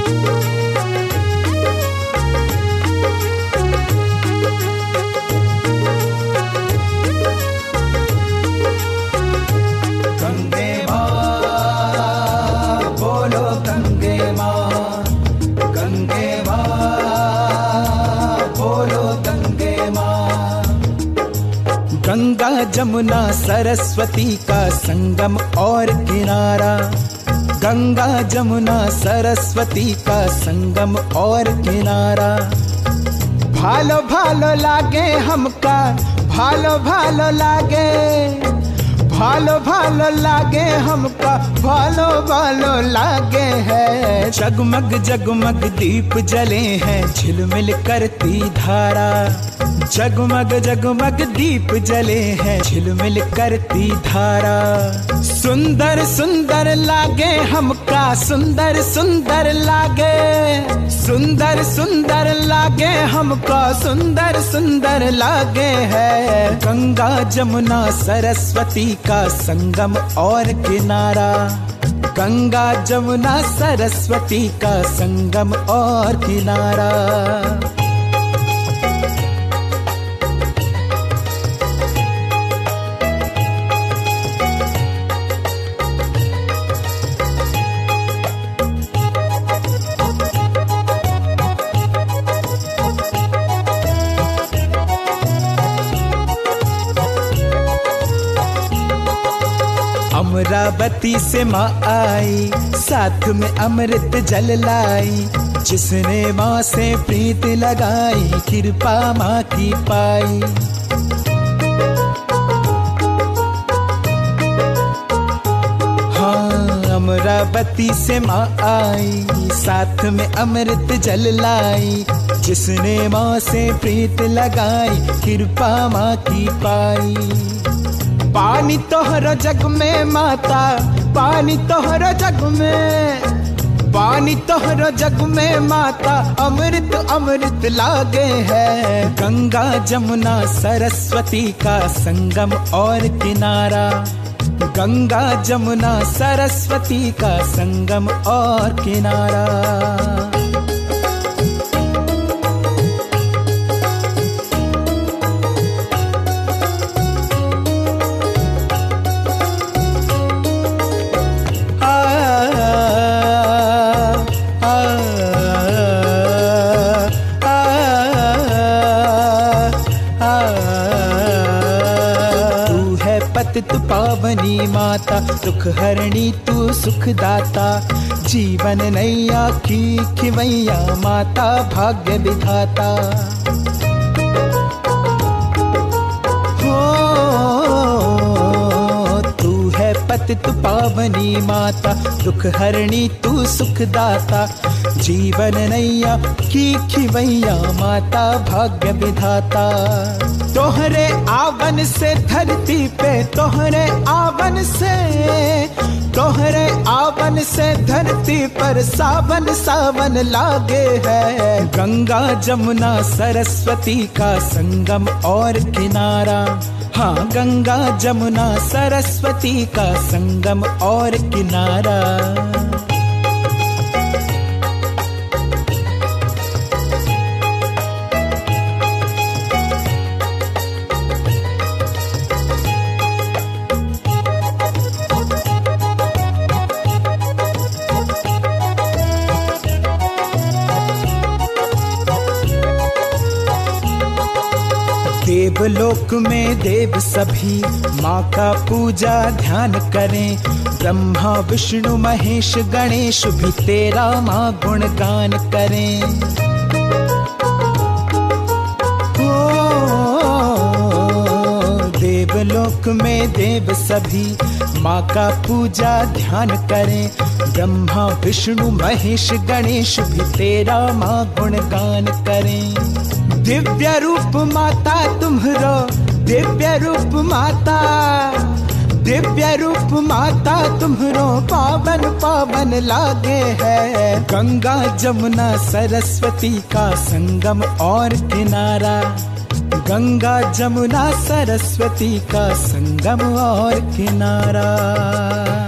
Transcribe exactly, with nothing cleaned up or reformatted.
गंगा जमुना सरस्वती का संगम और किनारा, गंगा जमुना सरस्वती का संगम और किनारा। भालो भालो लागे हमका, भालो भालो लागे, भालो भालो लागे हमका, भालो भालो लागे है। जगमग जगमग दीप जले हैं, झिलमिल करती धारा। जगमग जगमग दीप जले हैं, झिलमिल करती धारा। सुंदर सुंदर लागे हमका, सुंदर सुंदर लागे, सुंदर सुंदर लागे हमका, सुंदर सुंदर लागे है। गंगा जमुना सरस्वती का संगम और किनारा, गंगा जमुना सरस्वती का संगम और किनारा। अमरावती से माँ आई, साथ में अमृत जल लाई। जिसने माँ से प्रीत लगाई, कृपा माँ की पाई। हाँ, अमरावती से माँ आई, साथ में अमृत जल लाई। जिसने माँ से प्रीत लगाई, कृपा माँ की पाई। पानी तोहरो जग में माता, पानी तोहरो जग में, पानी तोहरो जग में माता। अमृत अमृत लागे है। गंगा जमुना सरस्वती का संगम और किनारा, गंगा जमुना सरस्वती का संगम और किनारा। तू पावनी माता, सुख हरणी तू सुखदाता। जीवन नैया की खिवैया माता, भाग्य विधाता। हो तू है पतित पावनी माता, दुख हरणी तू सुखदाता। जीवन नैया की खिवैया माता, भाग्य विधाता। तोहरे आवन से धरती पे, तोहरे आवन से, तोहरे आवन से धरती पर सावन सावन लागे है। गंगा जमुना सरस्वती का संगम और किनारा, हाँ गंगा जमुना सरस्वती का संगम और किनारा। देवलोक में देव सभी माँ का पूजा ध्यान करें। ब्रह्मा विष्णु महेश गणेश भी तेरा माँ गुणगान करें। ओ देवलोक में देव सभी माँ का पूजा ध्यान करें। ब्रह्मा विष्णु महेश गणेश भी तेरा माँ गुणगान करें। दिव्य रूप माता तुम्हरो, दिव्य रूप माता, दिव्य रूप माता तुम्हरो पावन पावन लागे है। गंगा जमुना सरस्वती का संगम और किनारा, गंगा जमुना सरस्वती का संगम और किनारा।